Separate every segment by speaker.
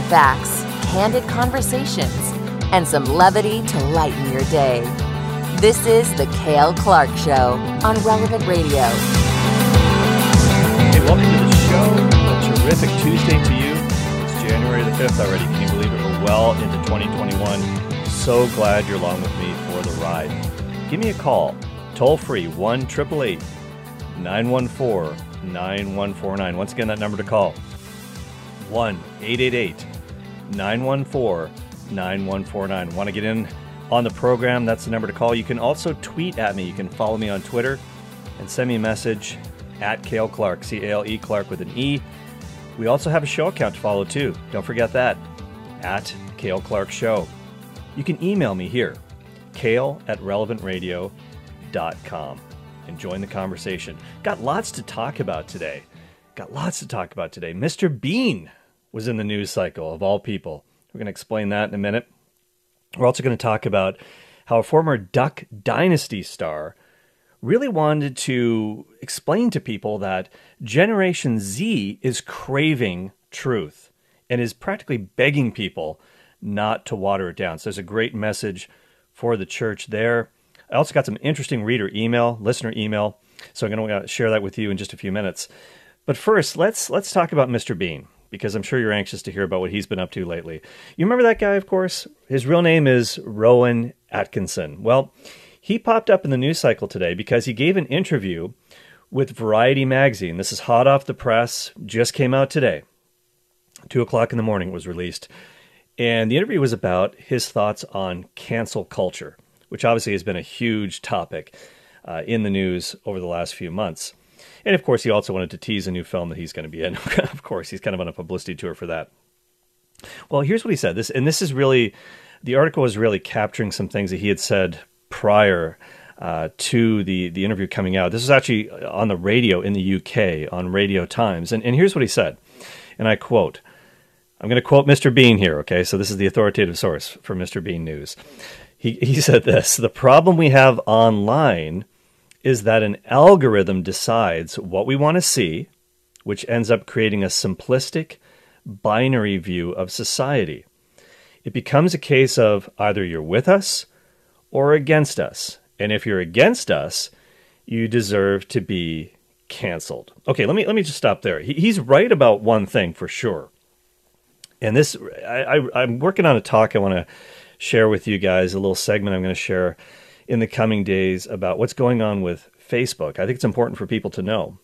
Speaker 1: facts, candid conversations, and some levity to lighten your day. This is The Cale Clark Show on Relevant Radio.
Speaker 2: Hey, welcome to the show. A terrific Tuesday to you. It's January the 5th already. Can you believe it? We're well into 2021. So glad you're along with me for the ride. Give me a call. Toll free, 1-888-914-9149. Once again, that number to call, 1-888-914-9149. Want to get in on the program? That's the number to call. You can also tweet at me. You can follow me on Twitter and send me a message at Cale Clark, C-A-L-E, Clark with an E. We also have a show account to follow too. Don't forget that, at Cale Clark Show. You can email me here, cale@relevantradio.com, and join the conversation. Got lots to talk about today. Mr. Bean was in the news cycle, of all people. We're going to explain that in a minute. We're also going to talk about how a former Duck Dynasty star really wanted to explain to people that Generation Z is craving truth and is practically begging people not to water it down. So there's a great message for the church there. I also got some interesting listener email, so I'm going to share that with you in just a few minutes. But first, let's talk about Mr. Bean, because I'm sure you're anxious to hear about what he's been up to lately. You remember that guy, of course? His real name is Rowan Atkinson. Well, he popped up in the news cycle today because he gave an interview with Variety magazine. This is hot off the press, just came out today. 2 o'clock in the morning it was released. And the interview was about his thoughts on cancel culture, which obviously has been a huge topic in the news over the last few months. And of course, he also wanted to tease a new film that he's going to be in. Of course, he's kind of on a publicity tour for that. Well, here's what he said. The article is really capturing some things that he had said prior to the interview coming out. This is actually on the radio in the UK, on Radio Times. And here's what he said, and I quote. I'm going to quote Mr. Bean here, okay? So this is the authoritative source for Mr. Bean News. He said this: "The problem we have online is that an algorithm decides what we want to see, which ends up creating a simplistic, binary view of society. It becomes a case of either you're with us or against us. And if you're against us, you deserve to be canceled." Okay, let me just stop there. He's right about one thing for sure. And this, I'm working on a talk I want to share with you guys, a little segment I'm going to share in the coming days about what's going on with Facebook. I think it's important for people to know.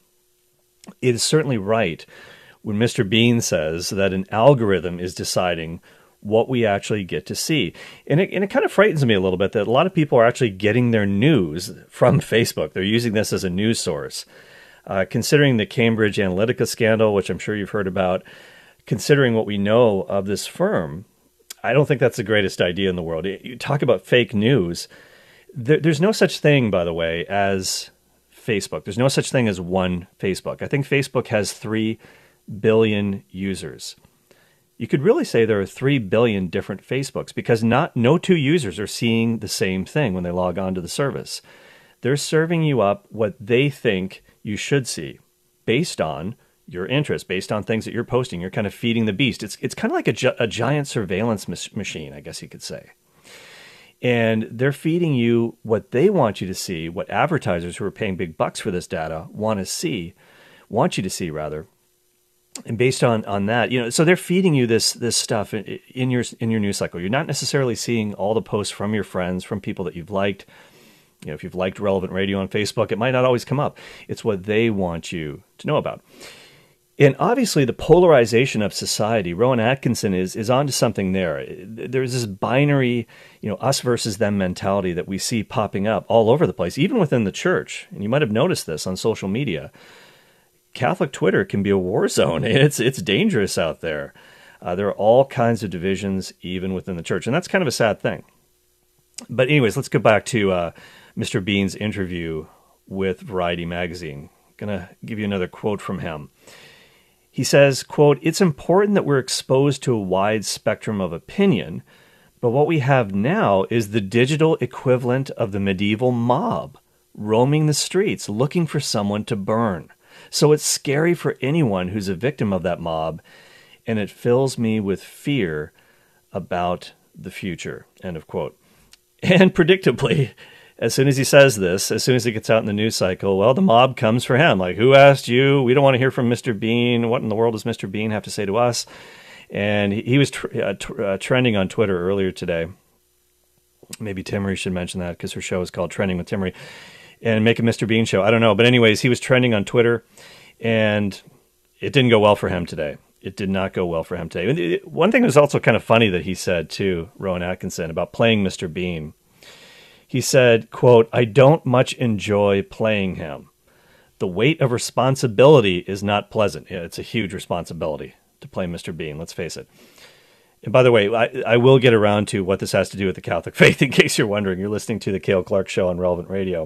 Speaker 2: It is certainly right when Mr. Bean says that an algorithm is deciding what we actually get to see. And it kind of frightens me a little bit that a lot of people are actually getting their news from Facebook. They're using this as a news source. Considering the Cambridge Analytica scandal, which I'm sure you've heard about, considering what we know of this firm, I don't think that's the greatest idea in the world. You talk about fake news. There's no such thing, by the way, as Facebook. There's no such thing as one Facebook. I think Facebook has 3 billion users. You could really say there are 3 billion different Facebooks because no two users are seeing the same thing when they log on to the service. They're serving you up what they think you should see based on your interest, based on things that you're posting. You're kind of feeding the beast. It's kind of like a giant surveillance machine, I guess you could say. And they're feeding you what they want you to see, what advertisers who are paying big bucks for this data want you to see. And based on that, so they're feeding you this stuff in your news cycle. You're not necessarily seeing all the posts from your friends, from people that you've liked. If you've liked Relevant Radio on Facebook, it might not always come up. It's what they want you to know about. And obviously the polarization of society, Rowan Atkinson is onto something there. There's this binary, us versus them mentality that we see popping up all over the place, even within the church. And you might have noticed this on social media. Catholic Twitter can be a war zone. It's dangerous out there. There are all kinds of divisions, even within the church. And that's kind of a sad thing. But anyways, let's go back to Mr. Bean's interview with Variety magazine. I'm going to give you another quote from him. He says, quote, "It's important that we're exposed to a wide spectrum of opinion, but what we have now is the digital equivalent of the medieval mob roaming the streets looking for someone to burn. So it's scary for anyone who's a victim of that mob, and it fills me with fear about the future, end of quote. And predictably, as soon as he says this, as soon as it gets out in the news cycle, well, the mob comes for him. Like, who asked you? We don't want to hear from Mr. Bean. What in the world does Mr. Bean have to say to us? And he was trending on Twitter earlier today. Maybe Timmery should mention that because her show is called Trending with Timmery. And make a Mr. Bean show. I don't know. But anyways, he was trending on Twitter, and it didn't go well for him today. It did not go well for him today. One thing was also kind of funny that he said, too, Rowan Atkinson, about playing Mr. Bean. He said, quote, "I don't much enjoy playing him. The weight of responsibility is not pleasant." Yeah, it's a huge responsibility to play Mr. Bean, let's face it. And by the way, I will get around to what this has to do with the Catholic faith, in case you're wondering. You're listening to the Cale Clark Show on Relevant Radio.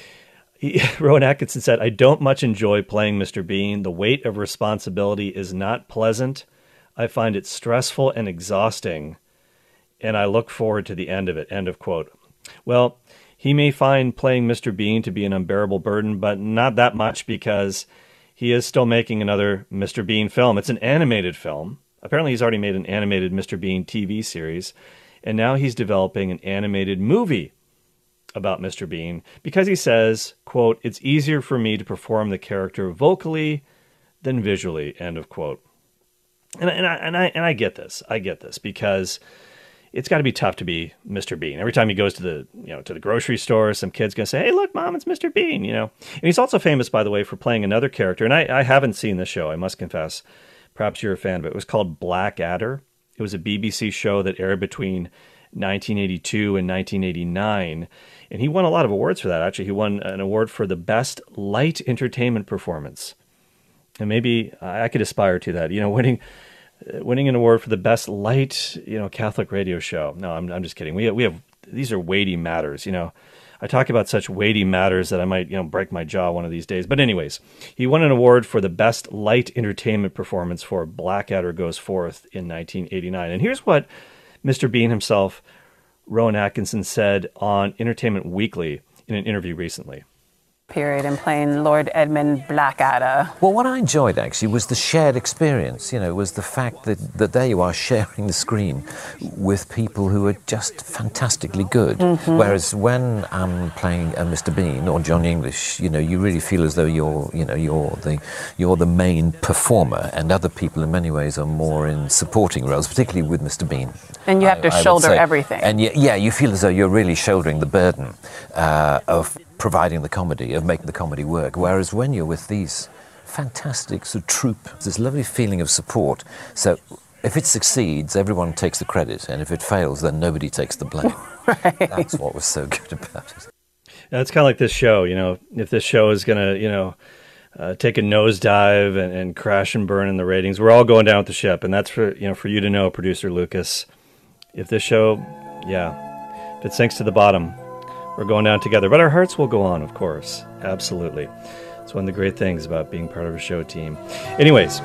Speaker 2: Rowan Atkinson said, "I don't much enjoy playing Mr. Bean. The weight of responsibility is not pleasant. I find it stressful and exhausting, and I look forward to the end of it," end of quote. Well, he may find playing Mr. Bean to be an unbearable burden, but not that much, because he is still making another Mr. Bean film. It's an animated film. Apparently he's already made an animated Mr. Bean TV series, and now he's developing an animated movie about Mr. Bean, because he says, quote, "It's easier for me to perform the character vocally than visually," end of quote. And I get this. I get this, because it's got to be tough to be Mr. Bean. Every time he goes to the grocery store, some kid's going to say, "Hey, look, Mom, it's Mr. Bean," And he's also famous, by the way, for playing another character. And I haven't seen this show, I must confess. Perhaps you're a fan of it. It was called Blackadder. It was a BBC show that aired between 1982 and 1989. And he won a lot of awards for that, actually. He won an award for the best light entertainment performance. And maybe I could aspire to that, winning an award for the best light, Catholic radio show. No, I'm just kidding. We have these are weighty matters. I talk about such weighty matters that I might, break my jaw one of these days. But anyways, he won an award for the best light entertainment performance for Blackadder Goes Forth in 1989. And here's what Mr. Bean himself, Rowan Atkinson, said on Entertainment Weekly in an interview recently.
Speaker 3: Period in playing Lord Edmund Blackadder.
Speaker 4: Well, what I enjoyed actually was the shared experience, was the fact that there you are sharing the screen with people who are just fantastically good. Mm-hmm. Whereas when I'm playing Mr. Bean or Johnny English, you really feel as though you're the main performer, and other people in many ways are more in supporting roles, particularly with Mr. Bean.
Speaker 3: And you have to shoulder everything.
Speaker 4: And you feel as though you're really shouldering the burden of providing the comedy, of making the comedy work. Whereas when you're with these fantastic sort of troupe, this lovely feeling of support. So if it succeeds, everyone takes the credit, and if it fails, then nobody takes the blame. Right. That's what was so good about it.
Speaker 2: Yeah, it's kind of like this show, if this show is going to, take a nosedive and crash and burn in the ratings, we're all going down with the ship. And that's for you to know, producer Lucas. If this show, if it sinks to the bottom, we're going down together, but our hearts will go on, of course. Absolutely. It's one of the great things about being part of a show team. Anyways,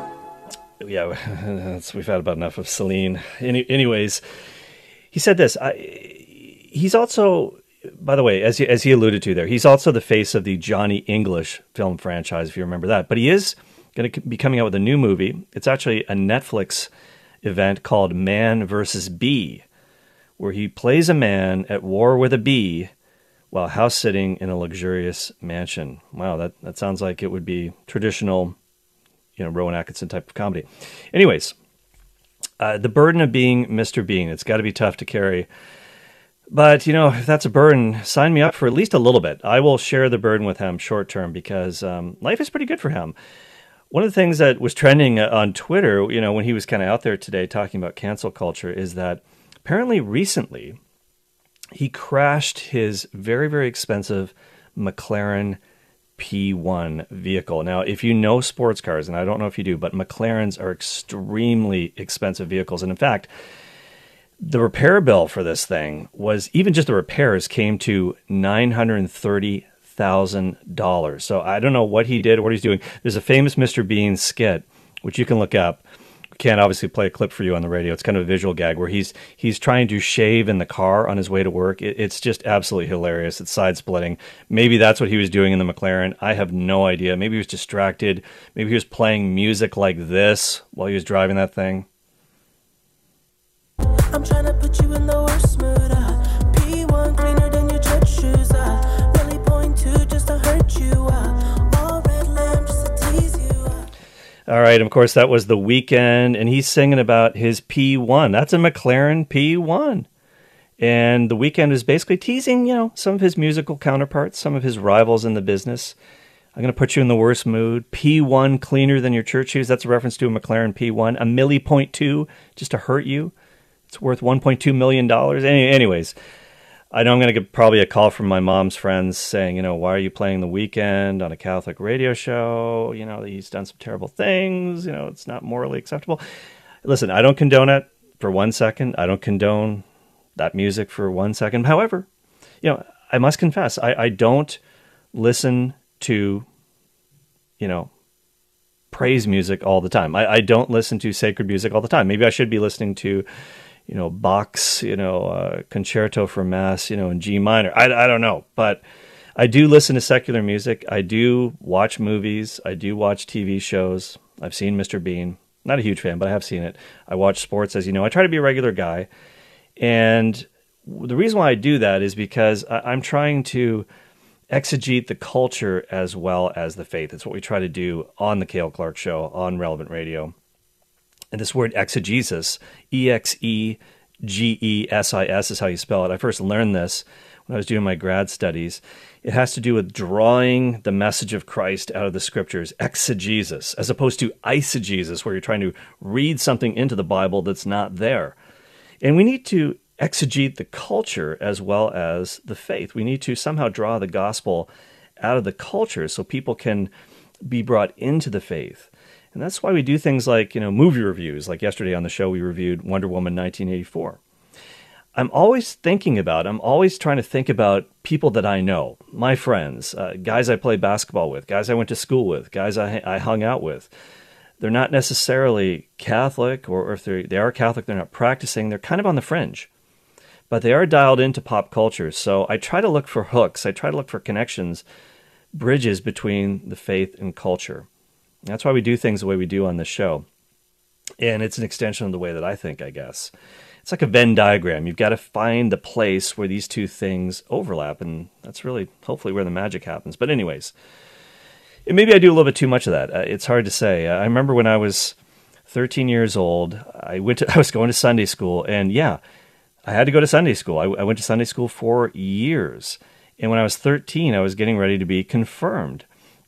Speaker 2: we've had about enough of Celine. Anyways, he said this. He's also, by the way, as he alluded to there, he's also the face of the Johnny English film franchise, if you remember that. But he is going to be coming out with a new movie. It's actually a Netflix event called Man vs. Bee, where he plays a man at war with a bee while house-sitting in a luxurious mansion. Wow, that sounds like it would be traditional, Rowan Atkinson type of comedy. Anyways, the burden of being Mr. Bean, it's got to be tough to carry. But, if that's a burden, sign me up for at least a little bit. I will share the burden with him short-term, because life is pretty good for him. One of the things that was trending on Twitter, when he was kind of out there today talking about cancel culture, is that apparently recently, he crashed his very, very expensive McLaren P1 vehicle. Now, if you know sports cars, and I don't know if you do, but McLarens are extremely expensive vehicles. And in fact, the repair bill for this thing was, even just the repairs came to $930,000. So I don't know what he did or what he's doing. There's a famous Mr. Bean skit, which you can look up, We can't obviously play a clip for you on the radio. It's kind of a visual gag where he's trying to shave in the car on his way to work. It's just absolutely hilarious. It's side-splitting. Maybe that's what he was doing in the McLaren. I have no idea. Maybe he was distracted. Maybe he was playing music like this while he was driving that thing.
Speaker 5: I'm trying to put you in the worst mood. P1 cleaner than your church shoes. Really point to just to hurt you. All red lamp just to tease you.
Speaker 2: All right, of course, that was The Weeknd, and he's singing about his P1. That's a McLaren P1. And The Weeknd is basically teasing, some of his musical counterparts, some of his rivals in the business. I'm going to put you in the worst mood. P1 cleaner than your church shoes. That's a reference to a McLaren P1. A milli.2 just to hurt you. It's worth $1.2 million. Anyways, I know I'm going to get probably a call from my mom's friends saying, why are you playing The Weeknd on a Catholic radio show? He's done some terrible things. It's not morally acceptable. Listen, I don't condone it for 1 second. I don't condone that music for 1 second. However, I must confess, I don't listen to, praise music all the time. I don't listen to sacred music all the time. Maybe I should be listening to Bach's, concerto for Mass, in G minor. I don't know. But I do listen to secular music. I do watch movies. I do watch TV shows. I've seen Mr. Bean. Not a huge fan, but I have seen it. I watch sports, as you know. I try to be a regular guy. And the reason why I do that is because I'm trying to exegete the culture as well as the faith. It's what we try to do on the Cale Clark Show on Relevant Radio. And this word exegesis, E-X-E-G-E-S-I-S is how you spell it. I first learned this when I was doing my grad studies. It has to do with drawing the message of Christ out of the scriptures, exegesis, as opposed to eisegesis, where you're trying to read something into the Bible that's not there. And we need to exegete the culture as well as the faith. We need to somehow draw the gospel out of the culture so people can be brought into the faith. And that's why we do things like, movie reviews. Like yesterday on the show, we reviewed Wonder Woman 1984. I'm always trying to think about people that I know, my friends, guys I play basketball with, guys I went to school with, guys I hung out with. They're not necessarily Catholic, or if they are Catholic, they're not practicing. They're kind of on the fringe. But they are dialed into pop culture. So I try to look for hooks. I try to look for connections, bridges between the faith and culture. That's why we do things the way we do on this show. And it's an extension of the way that I think, I guess. It's like a Venn diagram. You've got to find the place where these two things overlap, and that's really, hopefully, where the magic happens. But anyways, maybe I do a little bit too much of that. It's hard to say. I remember when I was 13 years old, I was going to Sunday school, and I had to go to Sunday school. I went to Sunday school for years. And when I was 13, I was getting ready to be confirmed.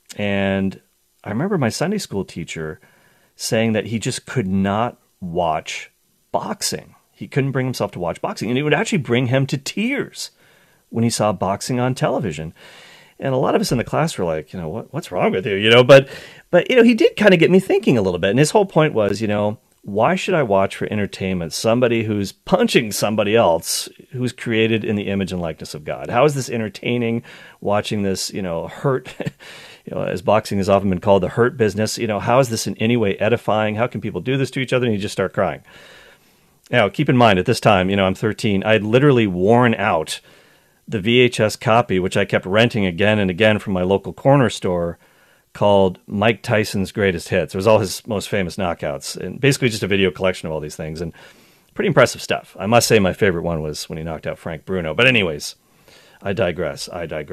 Speaker 2: And I remember my Sunday school teacher saying that he just could not watch boxing. He couldn't bring himself to watch boxing. And it would actually bring him to tears when he saw boxing on television. And a lot of us in the class were like, what's wrong with you? But he did kind of get me thinking a little bit. And his whole point was, why should I watch for entertainment somebody who's punching somebody else who's created in the image and likeness of God? How is this entertaining, watching this, hurt, as boxing has often been called, the hurt business? How is this in any way edifying? How can people do this to each other? And you just start crying. Now, keep in mind, at this time, I'm 13, I'd literally worn out the VHS copy, which I kept renting again and again from my local corner store, called Mike Tyson's Greatest Hits. It was all his most famous knockouts, and basically just a video collection of all these things, and pretty impressive stuff. I must say my favorite one was when he knocked out Frank Bruno. But anyways, I digress.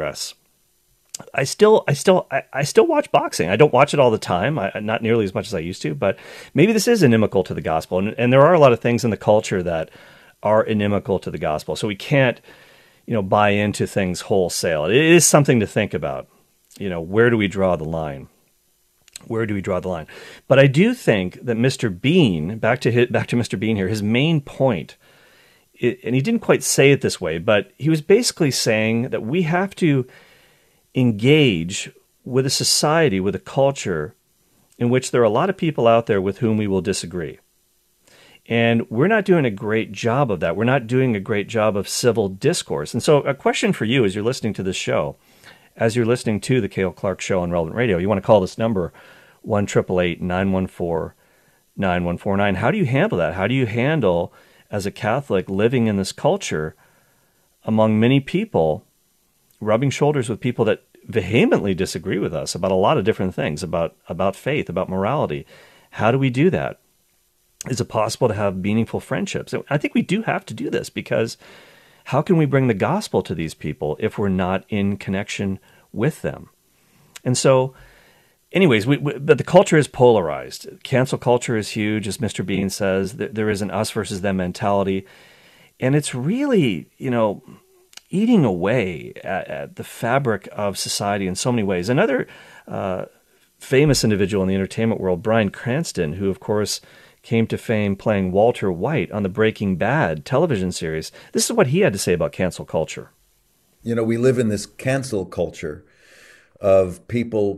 Speaker 2: I still watch boxing. I don't watch it all the time, not nearly as much as I used to, but maybe this is inimical to the gospel, and there are a lot of things in the culture that are inimical to the gospel, so we can't, buy into things wholesale. It is something to think about. Where do we draw the line? Where do we draw the line? But I do think that Mr. Bean, back to Mr. Bean here, his main point, and he didn't quite say it this way, but he was basically saying that we have to engage with a society, with a culture in which there are a lot of people out there with whom we will disagree. And we're not doing a great job of that. We're not doing a great job of civil discourse. And so a question for you as you're listening to this show, as you're listening to the Cale Clark Show on Relevant Radio, you want to call this number, 1-888-914-6900. 9149. How do you handle that? How do you handle, as a Catholic, living in this culture among many people, rubbing shoulders with people that vehemently disagree with us about a lot of different things, about faith, about morality? How do we do that? Is it possible to have meaningful friendships? I think we do have to do this, because how can we bring the gospel to these people if we're not in connection with them? And so, anyways, but the culture is polarized. Cancel culture is huge, as Mr. Bean says. There is an us versus them mentality. And it's really, eating away at the fabric of society in so many ways. Another famous individual in the entertainment world, Bryan Cranston, who, of course, came to fame playing Walter White on the Breaking Bad television series. This is what he had to say about cancel culture.
Speaker 6: We live in this cancel culture of people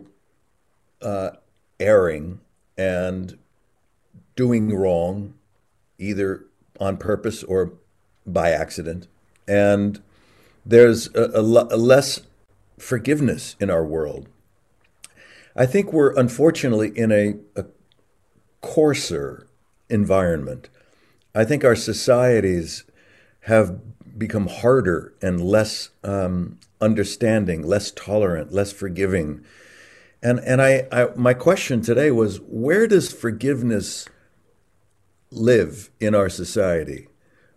Speaker 6: erring and doing wrong, either on purpose or by accident. And there's a less forgiveness in our world. I think we're unfortunately in a coarser environment. I think our societies have become harder and less understanding, less tolerant, less forgiving. And my question today was, where does forgiveness live in our society?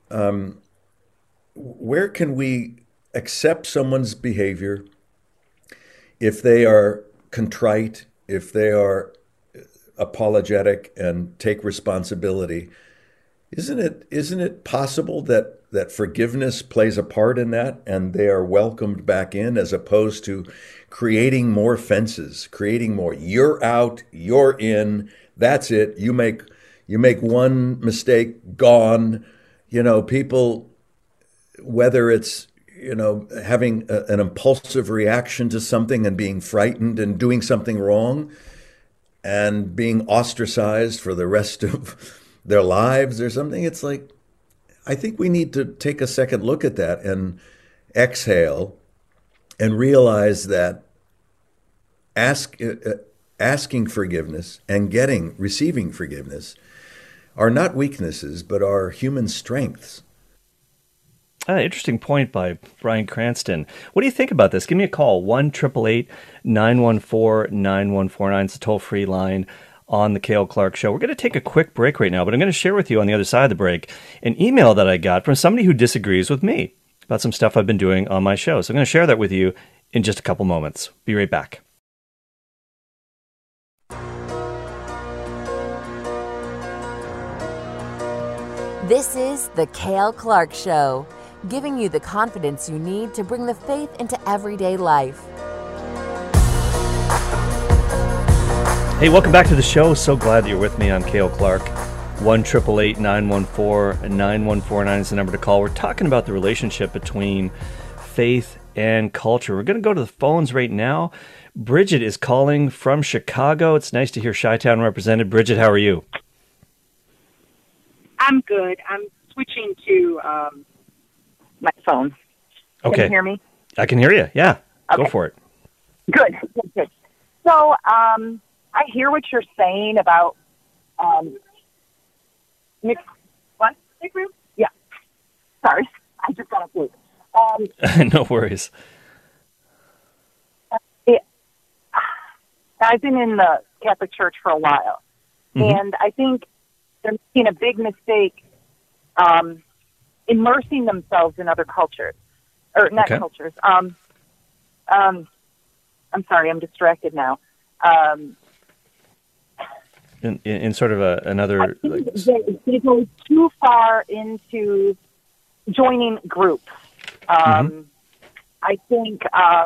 Speaker 6: Where can we accept someone's behavior if they are contrite, if they are apologetic and take responsibility? Isn't it possible that forgiveness plays a part in that, and they are welcomed back in, as opposed to creating more fences, creating more, you're out, you're in, that's it, you make one mistake, gone. People, whether it's having an impulsive reaction to something and being frightened and doing something wrong and being ostracized for the rest of their lives or something. It's like, I think we need to take a second look at that and exhale and realize that asking forgiveness and receiving forgiveness are not weaknesses, but are human strengths.
Speaker 2: Interesting point by Bryan Cranston. What do you think about this? Give me a call, 1-888-914-9149. It's a toll-free line on the Cale Clark Show. We're going to take a quick break right now, but I'm going to share with you on the other side of the break an email that I got from somebody who disagrees with me about some stuff I've been doing on my show. So I'm going to share that with you in just a couple moments. Be right back.
Speaker 1: This is the Cale Clark Show, giving you the confidence you need to bring the faith into everyday life.
Speaker 2: Hey, welcome back to the show. So glad that you're with me. I'm Cale Clark. 1-888-914-9149 is the number to call. We're talking about the relationship between faith and culture. We're going to go to the phones right now. Bridget is calling from Chicago. It's nice to hear Chi-Town represented. Bridget, how are you?
Speaker 7: I'm good. I'm switching to my phone.
Speaker 2: Okay.
Speaker 7: Can you hear me?
Speaker 2: I can hear you. Yeah.
Speaker 7: Okay.
Speaker 2: Go for it.
Speaker 7: Good. So I hear what you're saying about mixed group. Yeah. Sorry. I just got a flu.
Speaker 2: No worries.
Speaker 7: I've been in the Catholic Church for a while, and I think they're making a big mistake immersing themselves in other cultures, or not cultures. I'm sorry, I'm distracted now.
Speaker 2: In sort of another...
Speaker 7: They go too far into joining groups. I think,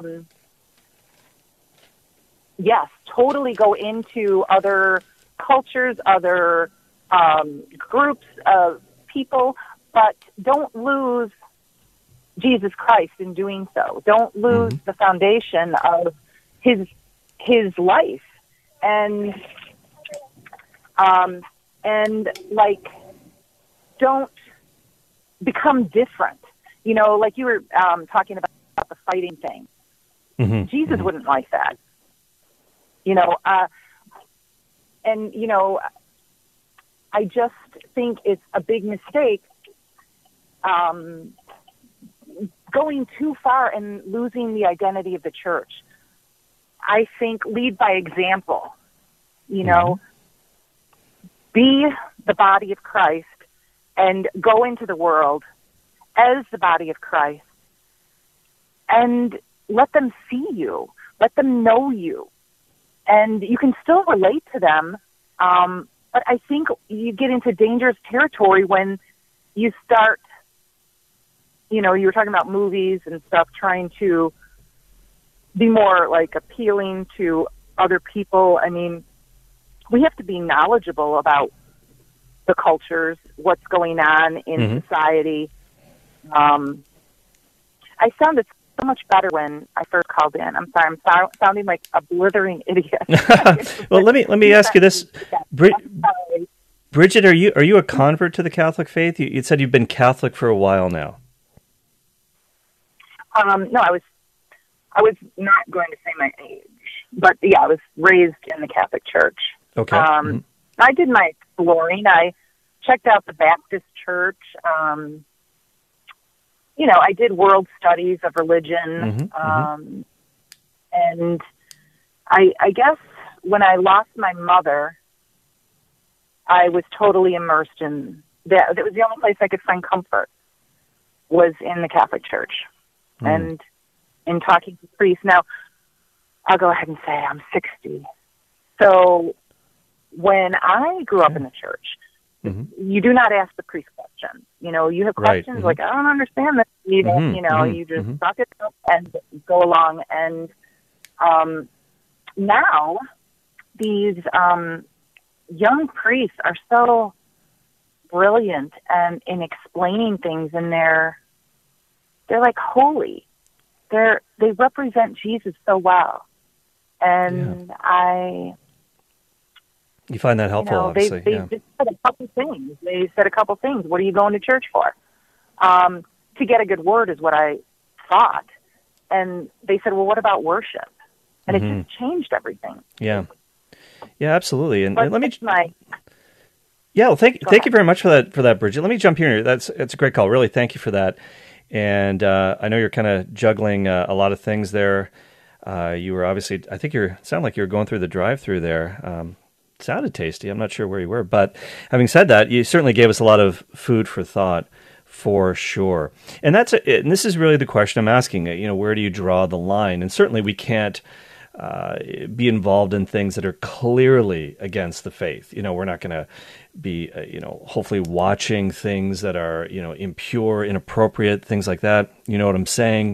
Speaker 7: yes, totally go into other cultures, other groups of people, but don't lose Jesus Christ in doing so. Don't lose the foundation of his life, and like, don't become different. You know, like you were talking about the fighting thing. Jesus wouldn't like that. You know, and you know, I just think it's a big mistake going too far and losing the identity of the church. I think lead by example, you know, be the body of Christ and go into the world as the body of Christ and let them see you, let them know you. And you can still relate to them, but I think you get into dangerous territory when you start, you know, you were talking about movies and stuff, trying to be more like appealing to other people. I mean, we have to be knowledgeable about the cultures, what's going on in society. I sounded so much better when I first called in. I'm sorry, I'm sounding like a blithering idiot.
Speaker 2: Well, let me ask you this, Bridget. Are you a convert to the Catholic faith? You said you've been Catholic for a while now.
Speaker 7: No, I was not going to say my age, but yeah, I was raised in the Catholic Church.
Speaker 2: Okay.
Speaker 7: I did my exploring. I checked out the Baptist Church. You know, I did world studies of religion. And I guess when I lost my mother, I was totally immersed in that. It was the only place I could find comfort was in the Catholic Church. And in talking to priests. Now, I'll go ahead and say I'm 60. So when I grew up in the church, you do not ask the priest questions. You know, you have questions like, I don't understand this. You just suck it up and go along. And now these young priests are so brilliant and in explaining things, and they're like holy. They represent Jesus so well, and
Speaker 2: you find that helpful. Obviously,
Speaker 7: they just said a couple things. They said a couple things. What are you going to church for? To get a good word is what I thought, and they said, well, what about worship? And it just changed everything.
Speaker 2: Yeah, absolutely. And let me.
Speaker 7: Well,
Speaker 2: thank you very much for that, Bridget. Let me jump here. It's a great call. Really, thank you for that. And I know you're kind of juggling a lot of things there. You were obviously, I think sound like you were going through the drive-through there. Sounded tasty. I'm not sure where you were, but having said that, you certainly gave us a lot of food for thought, for sure. And and this is really the question I'm asking. You know, where do you draw the line? And certainly we can't be involved in things that are clearly against the faith. You know, we're not going to be, hopefully watching things that are, impure, inappropriate, things like that. You know what I'm saying?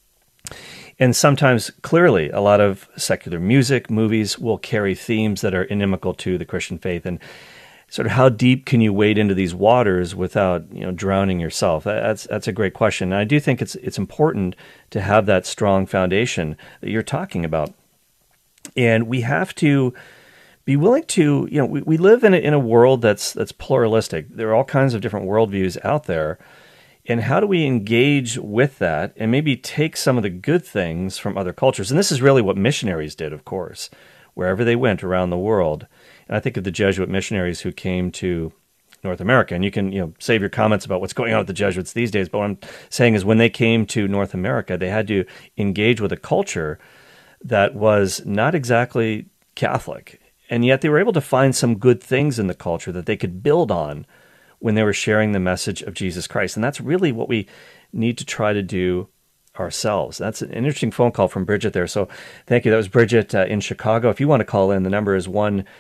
Speaker 2: And sometimes, clearly, a lot of secular music, movies will carry themes that are inimical to the Christian faith. And sort of how deep can you wade into these waters without, drowning yourself? That's a great question. And I do think it's important to have that strong foundation that you're talking about. And we have to be willing to, we live in a world that's pluralistic. There are all kinds of different worldviews out there. And how do we engage with that and maybe take some of the good things from other cultures? And this is really what missionaries did, of course, wherever they went around the world. And I think of the Jesuit missionaries who came to North America. And you can, save your comments about what's going on with the Jesuits these days. But what I'm saying is when they came to North America, they had to engage with a culture that was not exactly Catholic. And yet they were able to find some good things in the culture that they could build on when they were sharing the message of Jesus Christ. And that's really what we need to try to do ourselves. That's an interesting phone call from Bridget there. So thank you. That was Bridget in Chicago. If you want to call in, the number is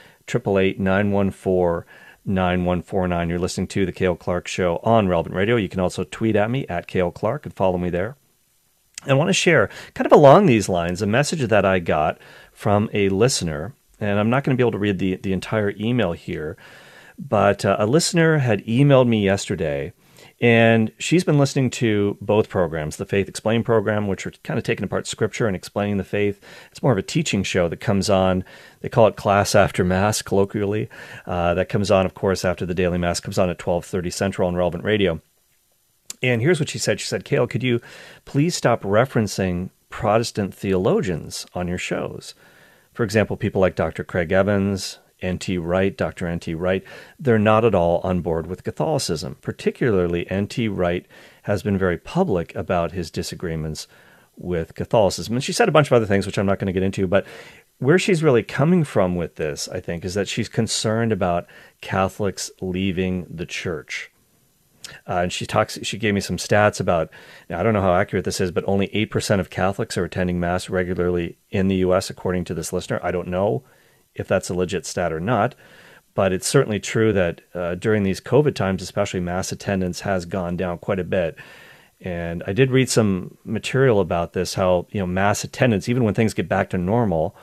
Speaker 2: 1-888-914-9149. You're listening to The Cale Clark Show on Relevant Radio. You can also tweet at me at Cale Clark and follow me there. I want to share, kind of along these lines, a message that I got from a listener. And I'm not going to be able to read the entire email here, but a listener had emailed me yesterday, and she's been listening to both programs, the Faith Explained program, which are kind of taking apart Scripture and explaining the faith. It's more of a teaching show that comes on. They call it Class After Mass, colloquially. That comes on, of course, after the daily Mass. Comes on at 12:30 Central on Relevant Radio. And here's what she said. She said, Cale, could you please stop referencing Protestant theologians on your shows? For example, people like Dr. Craig Evans N.T. Wright, Dr. N.T. Wright, they're not at all on board with Catholicism. Particularly, N.T. Wright has been very public about his disagreements with Catholicism. And she said a bunch of other things, which I'm not going to get into, but where she's really coming from with this, I think, is that she's concerned about Catholics leaving the church. And she gave me some stats about, now I don't know how accurate this is, but only 8% of Catholics are attending Mass regularly in the U.S., according to this listener. I don't know if that's a legit stat or not, but it's certainly true that during these COVID times, especially, Mass attendance has gone down quite a bit. And I did read some material about this, how, Mass attendance, even when things get back to normal,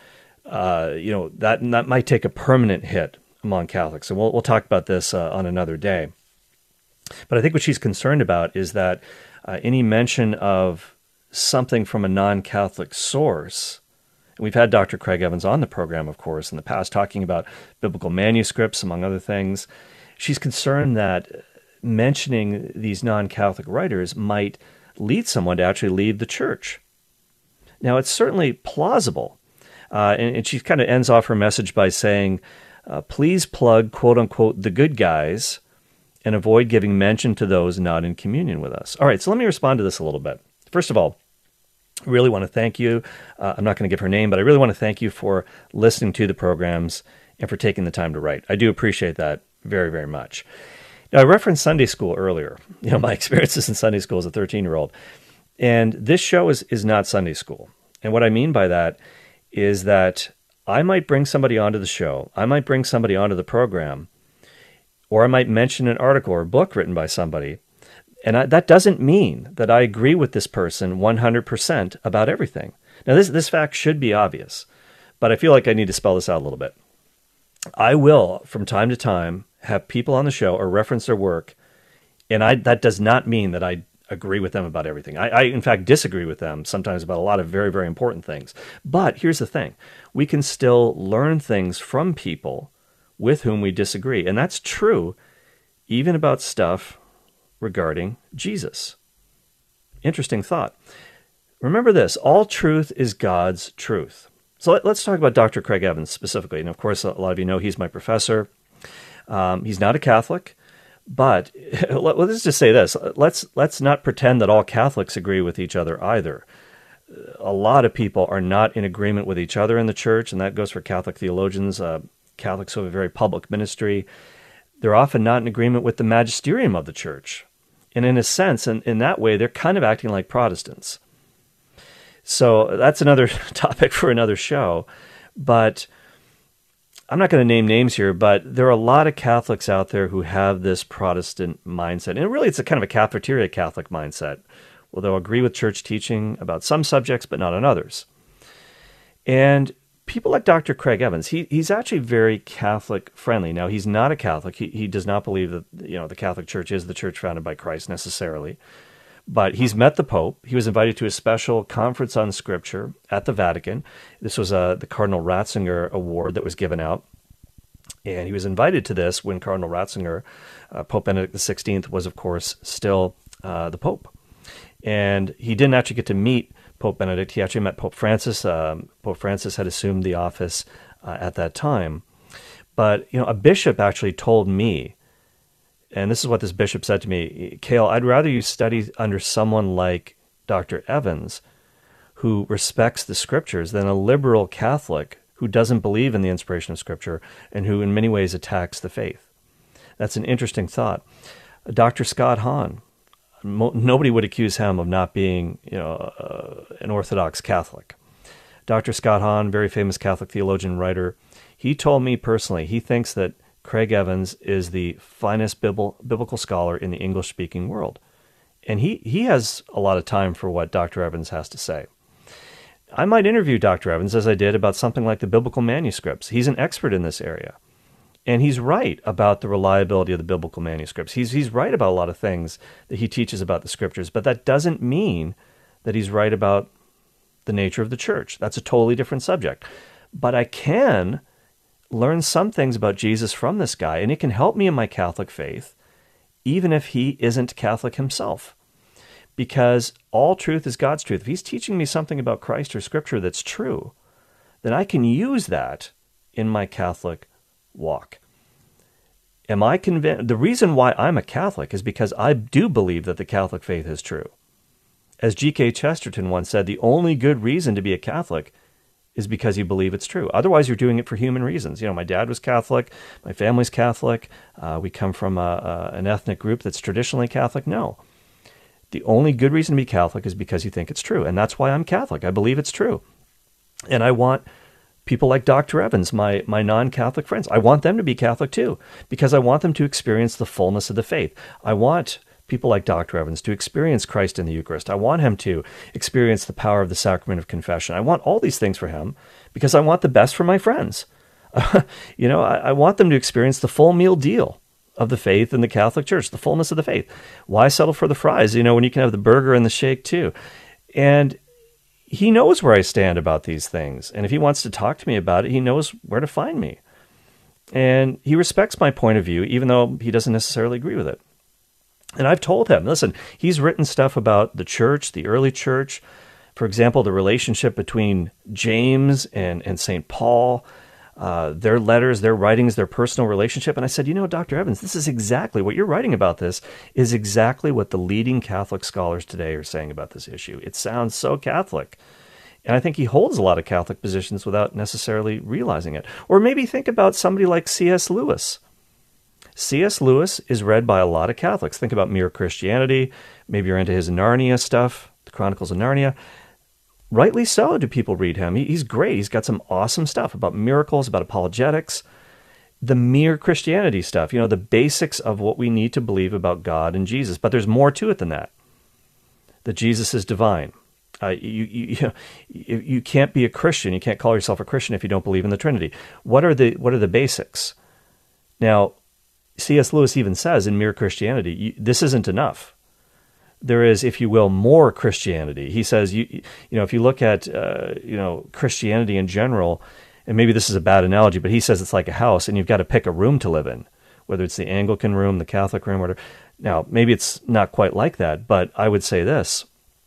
Speaker 2: that might take a permanent hit among Catholics. And we'll talk about this on another day. But I think what she's concerned about is that any mention of something from a non-Catholic source, and we've had Dr. Craig Evans on the program, of course, in the past, talking about biblical manuscripts, among other things. She's concerned that mentioning these non-Catholic writers might lead someone to actually leave the church. Now, it's certainly plausible. And she kind of ends off her message by saying, please plug, quote unquote, the good guys, and avoid giving mention to those not in communion with us. All right, so let me respond to this a little bit. First of all, I really want to thank you. I'm not going to give her name, but I really want to thank you for listening to the programs and for taking the time to write. I do appreciate that very, very much. Now, I referenced Sunday school earlier, my experiences in Sunday school as a 13-year-old. And this show is not Sunday school. And what I mean by that is that I might bring somebody onto the show, I might bring somebody onto the program, or I might mention an article or a book written by somebody, and that doesn't mean that I agree with this person 100% about everything. Now, this fact should be obvious, but I feel like I need to spell this out a little bit. I will, from time to time, have people on the show or reference their work, and that does not mean that I agree with them about everything. I, in fact, disagree with them sometimes about a lot of very, very important things. But here's the thing. We can still learn things from people with whom we disagree. And that's true even about stuff regarding Jesus. Interesting thought. Remember this, all truth is God's truth. So let's talk about Dr. Craig Evans specifically. And of course, a lot of you know he's my professor. He's not a Catholic, but let's just say this. Let's not pretend that all Catholics agree with each other either. A lot of people are not in agreement with each other in the church, and that goes for Catholic theologians, Catholics who have a very public ministry. They're often not in agreement with the magisterium of the church. And in a sense, in that way, they're kind of acting like Protestants. So that's another topic for another show. But I'm not going to name names here, but there are a lot of Catholics out there who have this Protestant mindset. And really, it's a kind of a cafeteria Catholic mindset. Well, they'll agree with church teaching about some subjects, but not on others. And people like Dr. Craig Evans, he's actually very Catholic friendly. Now, he's not a Catholic. He does not believe that the Catholic Church is the church founded by Christ necessarily. But he's met the Pope. He was invited to a special conference on Scripture at the Vatican. This was the Cardinal Ratzinger Award that was given out. And he was invited to this when Cardinal Ratzinger, Pope Benedict XVI, was, of course, still the Pope. And he didn't actually get to meet Pope Benedict. He actually met Pope Francis. Pope Francis had assumed the office at that time. But, a bishop actually told me, and this is what this bishop said to me, Cale, I'd rather you study under someone like Dr. Evans, who respects the Scriptures, than a liberal Catholic who doesn't believe in the inspiration of Scripture and who in many ways attacks the faith. That's an interesting thought. Dr. Scott Hahn, nobody would accuse him of not being, an Orthodox Catholic. Dr. Scott Hahn, very famous Catholic theologian and writer, he told me personally he thinks that Craig Evans is the finest biblical scholar in the English-speaking world. And he has a lot of time for what Dr. Evans has to say. I might interview Dr. Evans, as I did, about something like the biblical manuscripts. He's an expert in this area. And he's right about the reliability of the biblical manuscripts. He's right about a lot of things that he teaches about the Scriptures, but that doesn't mean that he's right about the nature of the church. That's a totally different subject. But I can learn some things about Jesus from this guy, and it can help me in my Catholic faith, even if he isn't Catholic himself. Because all truth is God's truth. If he's teaching me something about Christ or Scripture that's true, then I can use that in my Catholic walk. Am I convinced? The reason why I'm a Catholic is because I do believe that the Catholic faith is true. As G.K. Chesterton once said, the only good reason to be a Catholic is because you believe it's true. Otherwise, you're doing it for human reasons. You know, my dad was Catholic. My family's Catholic. We come from an ethnic group that's traditionally Catholic. No. The only good reason to be Catholic is because you think it's true. And that's why I'm Catholic. I believe it's true. And I want people like Dr. Evans, my non-Catholic friends, I want them to be Catholic too, because I want them to experience the fullness of the faith. I want people like Dr. Evans to experience Christ in the Eucharist. I want him to experience the power of the sacrament of confession. I want all these things for him because I want the best for my friends. You know, I want them to experience the full meal deal of the faith in the Catholic Church, the fullness of the faith. Why settle for the fries, you know, when you can have the burger and the shake too? And he knows where I stand about these things. And if he wants to talk to me about it, he knows where to find me. And he respects my point of view, even though he doesn't necessarily agree with it. And I've told him, listen, he's written stuff about the church, the early church. For example, the relationship between James and St. Paul, their letters, their writings, their personal relationship. And I said, you know, Dr. Evans, this is exactly what you're writing about. This is exactly what the leading Catholic scholars today are saying about this issue. It sounds so Catholic. And I think he holds a lot of Catholic positions without necessarily realizing it. Or maybe think about somebody like C.S. Lewis. C.S. Lewis is read by a lot of Catholics. Think about Mere Christianity. Maybe you're into his Narnia stuff, the Chronicles of Narnia. Rightly so do people read him. He's great. He's got some awesome stuff about miracles, about apologetics, the Mere Christianity stuff, you know, the basics of what we need to believe about God and Jesus. But there's more to it than that, that Jesus is divine. You can't be a Christian. You can't call yourself a Christian if you don't believe in the Trinity. What are the basics? Now, C.S. Lewis even says in Mere Christianity, this isn't enough. There is, if you will, more Christianity. He says, you know, if you look at, Christianity in general, and maybe this is a bad analogy, but he says it's like a house, and you've got to pick a room to live in, whether it's the Anglican room, the Catholic room, whatever. Now, maybe it's not quite like that, but I would say this.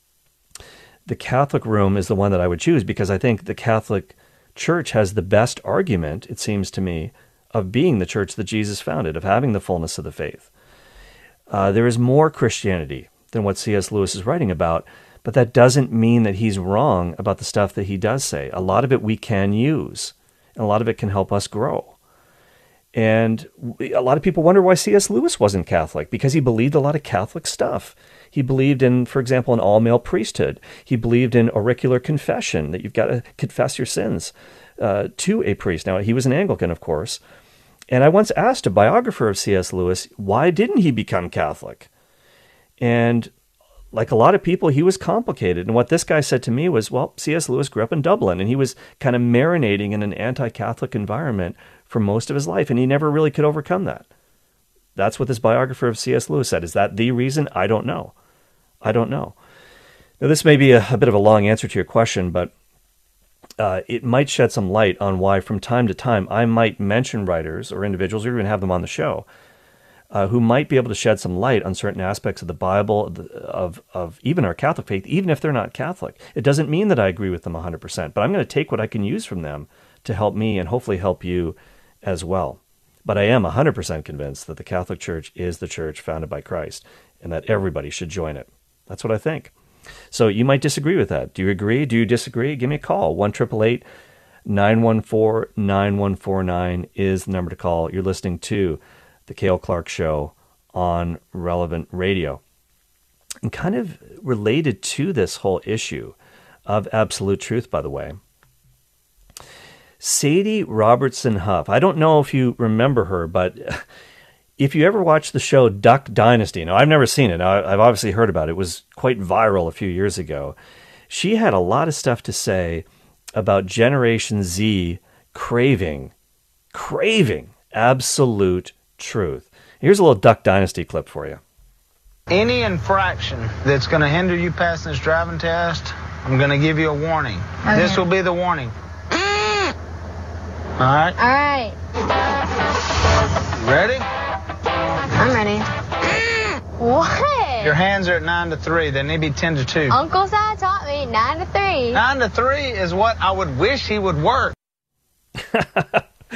Speaker 2: The Catholic room is the one that I would choose because I think the Catholic Church has the best argument, it seems to me, of being the church that Jesus founded, of having the fullness of the faith. There is more Christianity than what C.S. Lewis is writing about, but that doesn't mean that he's wrong about the stuff that he does say. A lot of it we can use, and a lot of it can help us grow. And a lot of people wonder why C.S. Lewis wasn't Catholic, because he believed a lot of Catholic stuff. He believed in, for example, an all-male priesthood. He believed in auricular confession, that you've got to confess your sins to a priest. Now, he was an Anglican, of course. And I once asked a biographer of C.S. Lewis, why didn't he become Catholic? And like a lot of people, he was complicated. And what this guy said to me was, well, C.S. Lewis grew up in Dublin, and he was kind of marinating in an anti-Catholic environment for most of his life, and he never really could overcome that. That's what this biographer of C.S. Lewis said. Is that the reason? I don't know. Now, this may be a bit of a long answer to your question, but it might shed some light on why from time to time I might mention writers or individuals, or even have them on the show, who might be able to shed some light on certain aspects of the Bible, of even our Catholic faith, even if they're not Catholic. It doesn't mean that I agree with them 100%, but I'm going to take what I can use from them to help me and hopefully help you as well. But I am 100% convinced that the Catholic Church is the church founded by Christ and that everybody should join it. That's what I think. So you might disagree with that. Do you agree? Do you disagree? Give me a call. 1-888-914-9149 is the number to call. You're listening to The Cale Clark Show on Relevant Radio. And kind of related to this whole issue of absolute truth, by the way, Sadie Robertson Huff. I don't know if you remember her, but if you ever watched the show Duck Dynasty, now I've never seen it. I've obviously heard about it. It was quite viral a few years ago. She had a lot of stuff to say about Generation Z craving absolute truth. Here's a little Duck Dynasty clip for you.
Speaker 8: Any infraction that's going to hinder you passing this driving test, I'm going to give you a warning. Okay. This will be the warning. All right?
Speaker 9: All right.
Speaker 8: Ready?
Speaker 9: I'm ready. What?
Speaker 8: Your hands are at 9 to 3. They need to be 10 to 2.
Speaker 9: Uncle Si taught me 9 to 3.
Speaker 8: 9 to 3 is what I would wish he would work.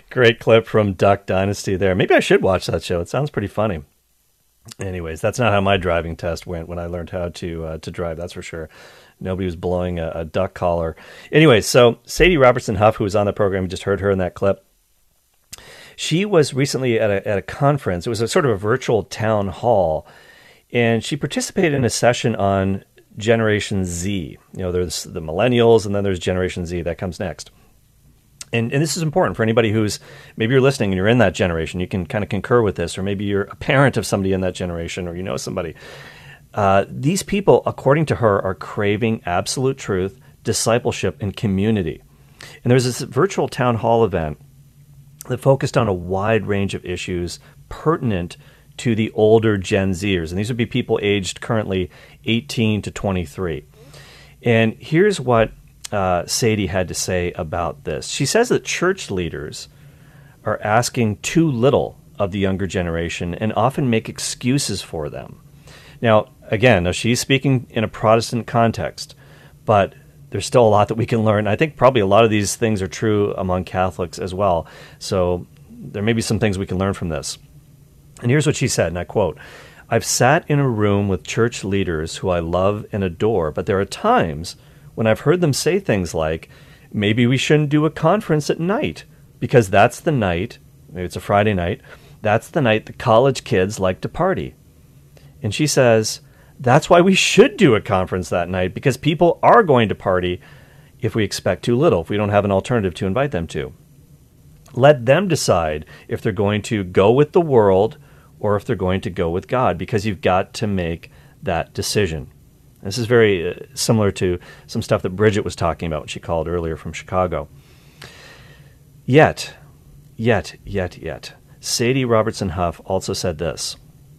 Speaker 2: Great clip from Duck Dynasty there. Maybe I should watch that show. It sounds pretty funny. Anyways, that's not how my driving test went when I learned how to drive, that's for sure. Nobody was blowing a duck collar. Anyway, so Sadie Robertson Huff, who was on the program, you just heard her in that clip. She was recently at a conference. It was a sort of a virtual town hall, and she participated in a session on Generation Z. You know, there's the millennials, and then there's Generation Z. That comes next. And this is important for anybody who's, maybe you're listening and you're in that generation. You can kind of concur with this, or maybe you're a parent of somebody in that generation, or you know somebody. These people, according to her, are craving absolute truth, discipleship, and community. And there's this virtual town hall event that focused on a wide range of issues pertinent to the older Gen Zers. And these would be people aged currently 18 to 23. And here's what Sadie had to say about this. She says that church leaders are asking too little of the younger generation and often make excuses for them. Now, again, she's speaking in a Protestant context, but there's still a lot that we can learn. I think probably a lot of these things are true among Catholics as well. So there may be some things we can learn from this. And here's what she said, and I quote, "I've sat in a room with church leaders who I love and adore, but there are times when I've heard them say things like, maybe we shouldn't do a conference at night, because that's the night, maybe it's a Friday night, that's the night the college kids like to party." And she says, that's why we should do a conference that night, because people are going to party if we expect too little, if we don't have an alternative to invite them to. Let them decide if they're going to go with the world or if they're going to go with God, because you've got to make that decision. This is very similar to some stuff that Bridget was talking about when she called earlier from Chicago. Yet, Sadie Robertson Huff also said this.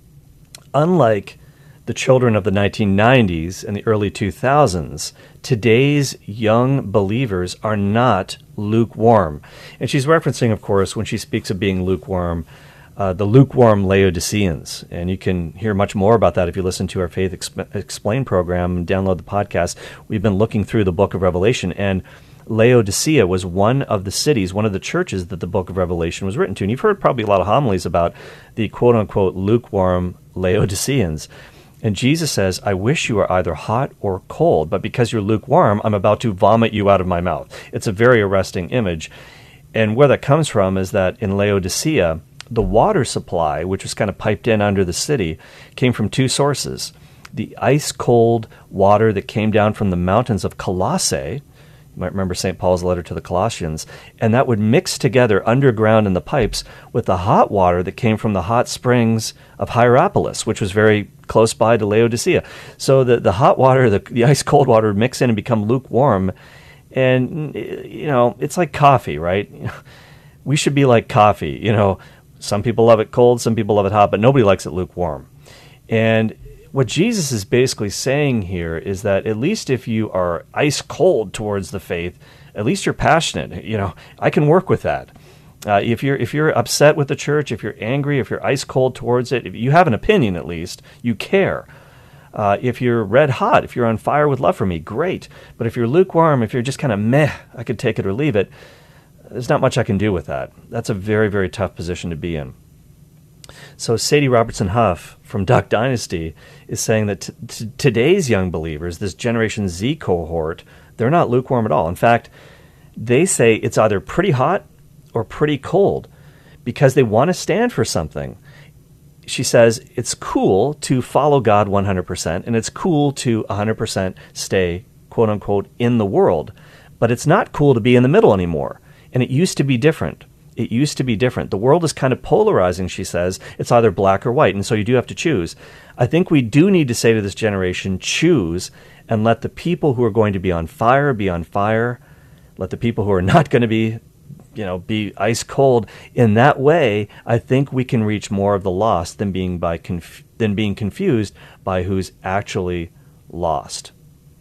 Speaker 2: Unlike the children of the 1990s and the early 2000s, today's young believers are not lukewarm. And she's referencing, of course, when she speaks of being lukewarm, the lukewarm Laodiceans. And you can hear much more about that if you listen to our Faith Explained program and download the podcast. We've been looking through the book of Revelation, and Laodicea was one of the cities, one of the churches that the book of Revelation was written to. And you've heard probably a lot of homilies about the quote-unquote lukewarm Laodiceans. And Jesus says, I wish you were either hot or cold, but because you're lukewarm, I'm about to vomit you out of my mouth. It's a very arresting image. And where that comes from is that in Laodicea, the water supply, which was kind of piped in under the city, came from two sources. The ice-cold water that came down from the mountains of Colossae, you might remember St. Paul's letter to the Colossians, and that would mix together underground in the pipes with the hot water that came from the hot springs of Hierapolis, which was very close by to Laodicea. So the hot water, the ice-cold water would mix in and become lukewarm. And, you know, it's like coffee, right? We should be like coffee. You know, some people love it cold, some people love it hot, but nobody likes it lukewarm. And what Jesus is basically saying here is that at least if you are ice cold towards the faith, at least you're passionate. You know, I can work with that. If you're upset with the church, if you're angry, if you're ice cold towards it, if you have an opinion at least, you care. If you're red hot, if you're on fire with love for me, great. But if you're lukewarm, if you're just kind of meh, I could take it or leave it, there's not much I can do with that. That's a very, very tough position to be in. So Sadie Robertson Huff from Duck Dynasty is saying that today's young believers, this Generation Z cohort, they're not lukewarm at all. In fact, they say it's either pretty hot or pretty cold because they want to stand for something. She says it's cool to follow God 100%, and it's cool to 100% stay, quote unquote, in the world. But it's not cool to be in the middle anymore. And it used to be different. It used to be different. The world is kind of polarizing, she says. It's either black or white, and so you do have to choose. I think we do need to say to this generation, choose, and let the people who are going to be on fire be on fire. Let the people who are not going to be, be ice cold. In that way, I think we can reach more of the lost than being confused by who's actually lost.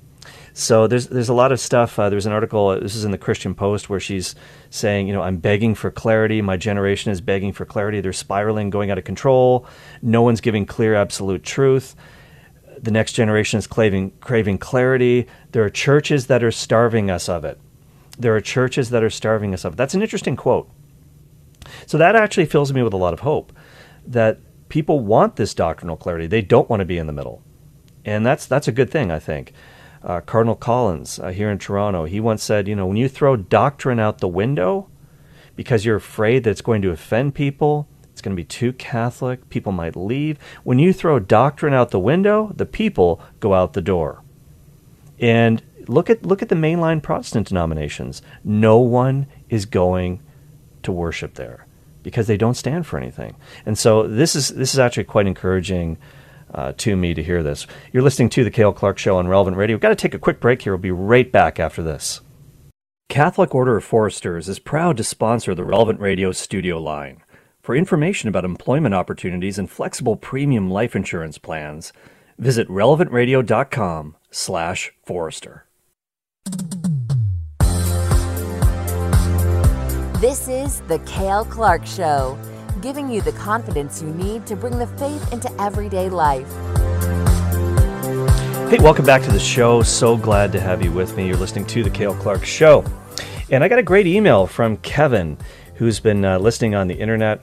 Speaker 2: So there's a lot of stuff. There's an article, this is in the Christian Post, where she's saying, I'm begging for clarity. My generation is begging for clarity. They're spiraling, going out of control. No one's giving clear, absolute truth. The next generation is craving clarity. There are churches that are starving us of it. There are churches that are starving us of it. That's an interesting quote. So that actually fills me with a lot of hope that people want this doctrinal clarity. They don't want to be in the middle. And that's a good thing, I think. Cardinal Collins here in Toronto, he once said, when you throw doctrine out the window because you're afraid that it's going to offend people, it's going to be too Catholic, people might leave. When you throw doctrine out the window, the people go out the door. And look at the mainline Protestant denominations. No one is going to worship there because they don't stand for anything. And so this is actually quite encouraging to me to hear this. You're listening to The Cale Clark Show on Relevant Radio. We've got to take a quick break here. We'll be right back after this. Catholic Order of Foresters is proud to sponsor the Relevant Radio studio line. For information about employment opportunities and flexible premium life insurance plans, visit relevantradio.com/Forester.
Speaker 1: This is The Cale Clark Show, giving you the confidence you need to bring the faith into everyday life.
Speaker 2: Hey, welcome back to the show. So glad to have you with me. You're listening to The Cale Clark Show. And I got a great email from Kevin, who's been listening on the internet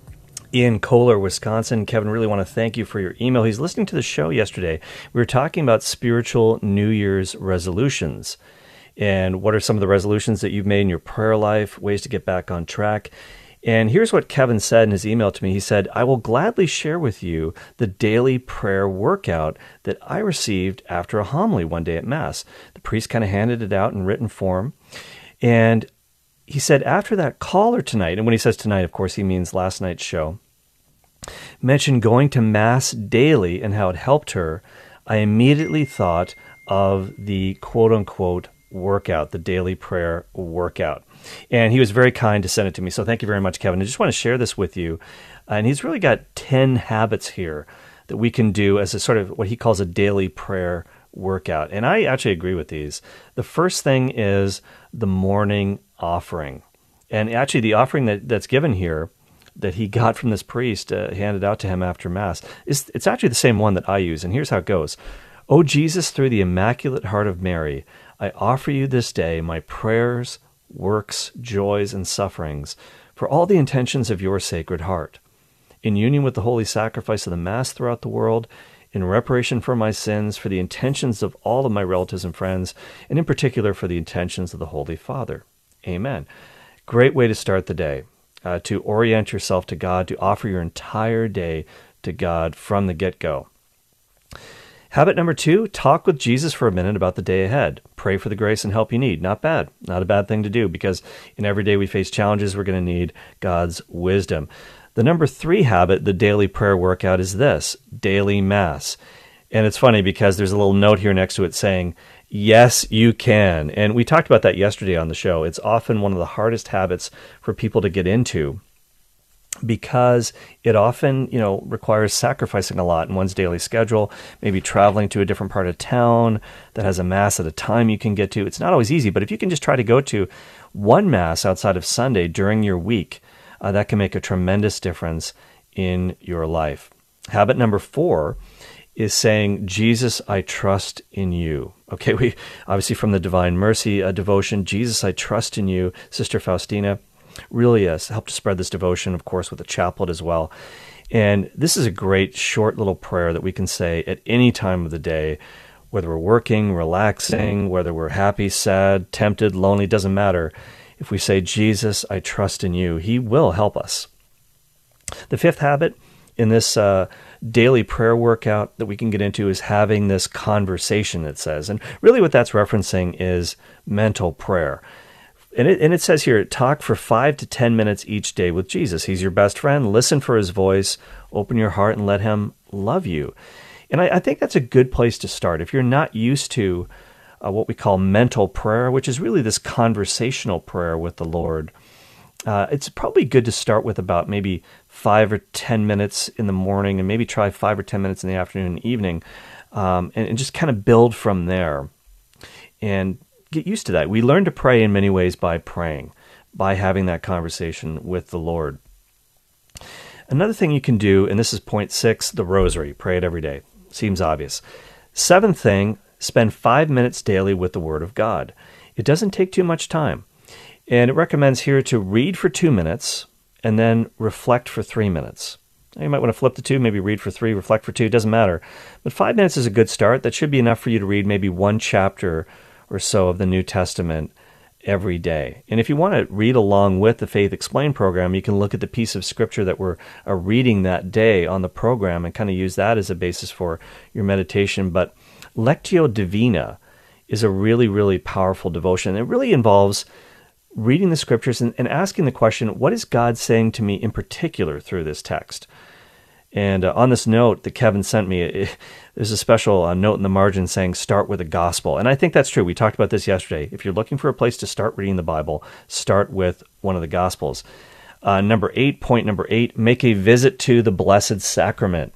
Speaker 2: in Kohler, Wisconsin. Kevin, really want to thank you for your email. He's listening to the show yesterday. We were talking about spiritual New Year's resolutions. And what are some of the resolutions that you've made in your prayer life, ways to get back on track? And here's what Kevin said in his email to me. He said, I will gladly share with you the daily prayer workout that I received after a homily one day at Mass. The priest kind of handed it out in written form. And he said, after that caller tonight, and when he says tonight, of course, he means last night's show, mentioned going to Mass daily and how it helped her, I immediately thought of the quote-unquote workout, the daily prayer workout. And he was very kind to send it to me. So thank you very much, Kevin. I just want to share this with you. And he's really got 10 habits here that we can do as a sort of what he calls a daily prayer workout. And I actually agree with these. The first thing is the morning offering. And actually the offering that's given here that he got from this priest, handed out to him after Mass, it's actually the same one that I use. And here's how it goes. O Jesus, through the Immaculate Heart of Mary, I offer you this day my prayers, works, joys, and sufferings for all the intentions of your Sacred Heart. In union with the holy sacrifice of the Mass throughout the world, in reparation for my sins, for the intentions of all of my relatives and friends, and in particular for the intentions of the Holy Father. Amen. Great way to start the day, to orient yourself to God, to offer your entire day to God from the get-go. Habit number 2, talk with Jesus for a minute about the day ahead. Pray for the grace and help you need. Not bad. Not a bad thing to do, because in every day we face challenges, we're going to need God's wisdom. The number 3 habit, the daily prayer workout, is this, daily Mass. And it's funny because there's a little note here next to it saying, yes, you can. And we talked about that yesterday on the show. It's often one of the hardest habits for people to get into, because it often, requires sacrificing a lot in one's daily schedule, maybe traveling to a different part of town that has a Mass at a time you can get to. It's not always easy, but if you can just try to go to one Mass outside of Sunday during your week, that can make a tremendous difference in your life. Habit number 4 is saying, Jesus, I trust in you. Okay, we obviously from the Divine Mercy devotion, Jesus, I trust in you. Sister Faustina really has helped to spread this devotion, of course, with the chaplet as well. And this is a great short little prayer that we can say at any time of the day, whether we're working, relaxing, whether we're happy, sad, tempted, lonely, doesn't matter. If we say, Jesus, I trust in you, he will help us. The 5th habit in this daily prayer workout that we can get into is having this conversation, it says. And really what that's referencing is mental prayer. And it says here, talk for 5 to 10 minutes each day with Jesus. He's your best friend. Listen for his voice. Open your heart and let him love you. And I think that's a good place to start. If you're not used to what we call mental prayer, which is really this conversational prayer with the Lord, it's probably good to start with about maybe 5 or 10 minutes in the morning, and maybe try 5 or 10 minutes in the afternoon and evening, and just kind of build from there. And get used to that. We learn to pray in many ways by praying, by having that conversation with the Lord. Another thing you can do, and this is point 6, the rosary. Pray it every day. Seems obvious. 7th thing, spend 5 minutes daily with the Word of God. It doesn't take too much time. And it recommends here to read for 2 minutes and then reflect for 3 minutes. You might want to flip to 2, maybe read for 3, reflect for 2, it doesn't matter. But 5 minutes is a good start. That should be enough for you to read maybe one chapter or so of the New Testament every day. And if you want to read along with the Faith Explained program, you can look at the piece of scripture that we're reading that day on the program and kind of use that as a basis for your meditation. But Lectio Divina is a really, really powerful devotion. It really involves reading the scriptures and asking the question, what is God saying to me in particular through this text? And on this note that Kevin sent me, there's a special note in the margin saying, start with the gospel. And I think that's true. We talked about this yesterday. If you're looking for a place to start reading the Bible, start with one of the gospels. Point number 8, make a visit to the Blessed Sacrament.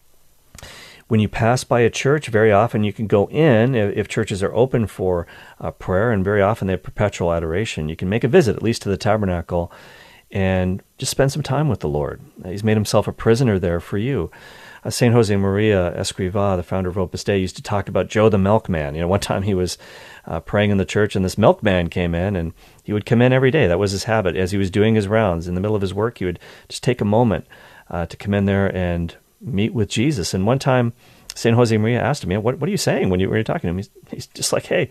Speaker 2: When you pass by a church, very often you can go in, if churches are open for prayer, and very often they have perpetual adoration. You can make a visit, at least to the tabernacle, and just spend some time with the Lord. He's made himself a prisoner there for you. St. Jose Maria Escrivá, the founder of Opus Dei, used to talk about Joe the milkman. One time he was praying in the church, and this milkman came in, and he would come in every day. That was his habit. As he was doing his rounds, in the middle of his work, he would just take a moment to come in there and meet with Jesus. And one time, St. Jose Maria asked him, what are you saying when you're talking to him? He's just like, hey,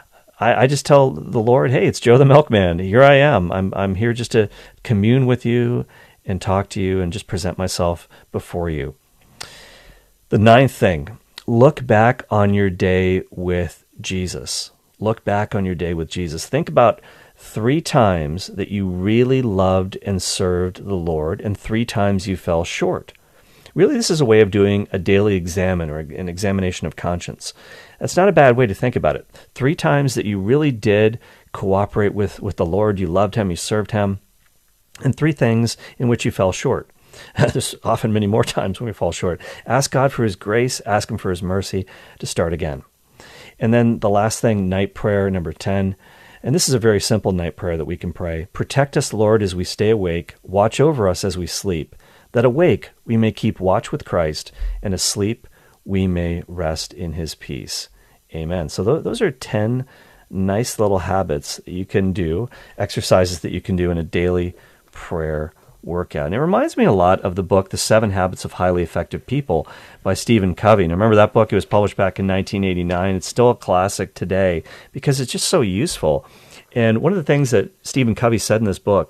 Speaker 2: I just tell the Lord, hey, it's Joe the milkman. Here I am. I'm here just to commune with you and talk to you and just present myself before you. The 9th thing, look back on your day with Jesus. Look back on your day with Jesus. Think about 3 times that you really loved and served the Lord, and 3 times you fell short. Really, this is a way of doing a daily examine or an examination of conscience. That's not a bad way to think about it. 3 times that you really did cooperate with the Lord, you loved him, you served him, and 3 things in which you fell short. There's often many more times when we fall short. Ask God for his grace, ask him for his mercy to start again. And then the last thing, night prayer, number 10. And this is a very simple night prayer that we can pray. Protect us, Lord, as we stay awake. Watch over us as we sleep. That awake we may keep watch with Christ, and asleep we may rest in his peace. Amen. So those are 10 nice little habits that you can do, exercises that you can do in a daily prayer workout. And it reminds me a lot of the book, The 7 Habits of Highly Effective People by Stephen Covey. Now, remember that book? It was published back in 1989. It's still a classic today because it's just so useful. And one of the things that Stephen Covey said in this book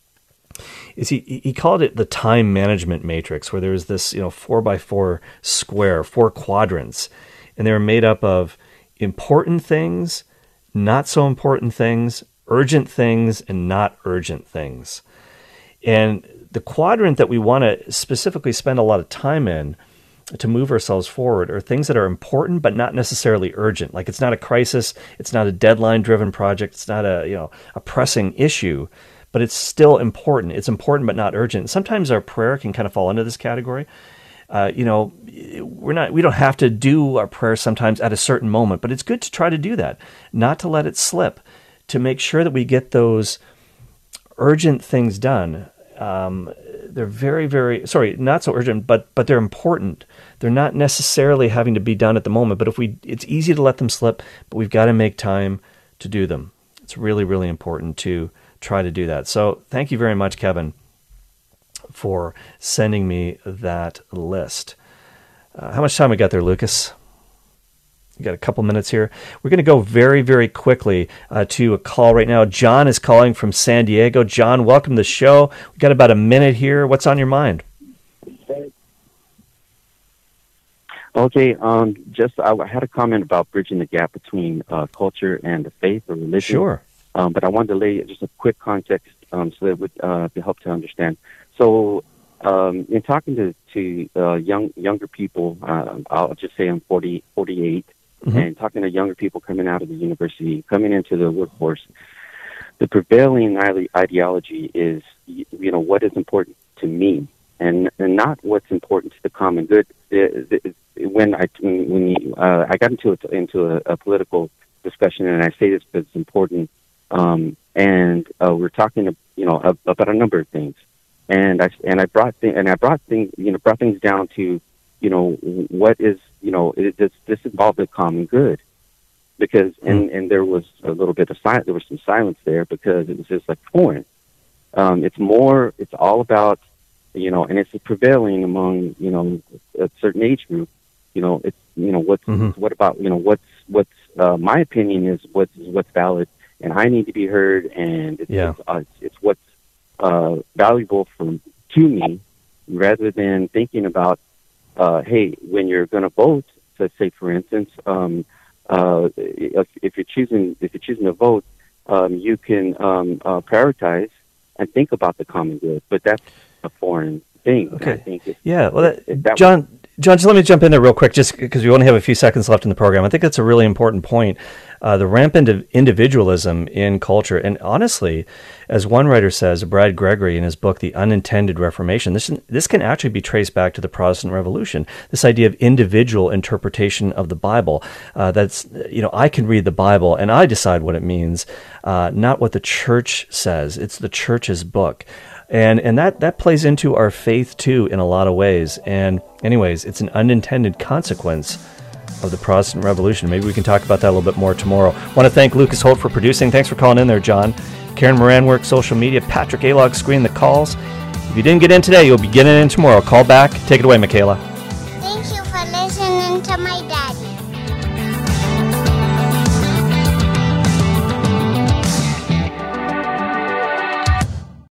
Speaker 2: is he called it the time management matrix, where there was this 4x4 square, 4 quadrants, and they were made up of important things, not so important things, urgent things, and not urgent things. And the quadrant that we want to specifically spend a lot of time in to move ourselves forward are things that are important but not necessarily urgent. Like, it's not a crisis, it's not a deadline-driven project, it's not a pressing issue, but it's still important. It's important but not urgent. Sometimes our prayer can kind of fall into this category. We don't have to do our prayer sometimes at a certain moment, but it's good to try to do that, not to let it slip, to make sure that we get those urgent things done. They're very, very, not so urgent, but they're important. They're not necessarily having to be done at the moment, but it's easy to let them slip, but we've got to make time to do them. It's really, really important to try to do that. So thank you very much, Kevin, for sending me that list. How much time we got there, Lucas? We got a couple minutes here. We're going to go very, very quickly to a call right now. John is calling from San Diego. John, welcome to the show. We got about a minute here. What's on your mind?
Speaker 10: Okay, I had a comment about bridging the gap between culture and the faith or religion.
Speaker 2: Sure.
Speaker 10: But I wanted to lay just a quick context so that it would help to understand. So, in talking to younger people, I'll just say I'm 48, mm-hmm. and talking to younger people coming out of the university, coming into the workforce, the prevailing ideology is, what is important to me, and not what's important to the common good. When I got into a political discussion, and I say this because it's important. And we're talking, about a number of things, and I brought things down to, what is, this involved the common good, because and there was a little bit of silence. There was some silence there because it was just like foreign. It's all about, and it's prevailing among, a certain age group. It's, what about, what's my opinion is what's valid, and I need to be heard, and it's what's valuable to me, rather than thinking about, hey, when you're going to vote, let's say, for instance, if you're choosing to vote, you can prioritize and think about the common good, but that's a foreign thing.
Speaker 2: Okay.
Speaker 10: I think
Speaker 2: John, just let me jump in there real quick, just because we only have a few seconds left in the program. I think that's a really important point. The rampant of individualism in culture, and honestly, as one writer says, Brad Gregory, in his book, The Unintended Reformation, this can actually be traced back to the Protestant Revolution, this idea of individual interpretation of the Bible. That's, I can read the Bible and I decide what it means, not what the church says. It's the church's book. And that plays into our faith, too, in a lot of ways. And anyways, it's an unintended consequence of the Protestant Revolution. Maybe we can talk about that a little bit more tomorrow. I want to thank Lucas Holt for producing. Thanks for calling in there, John. Karen Moran works social media. Patrick Alog screened the calls. If you didn't get in today, you'll be getting in tomorrow. Call back. Take it away, Michaela.
Speaker 9: Thank you for listening to my dad.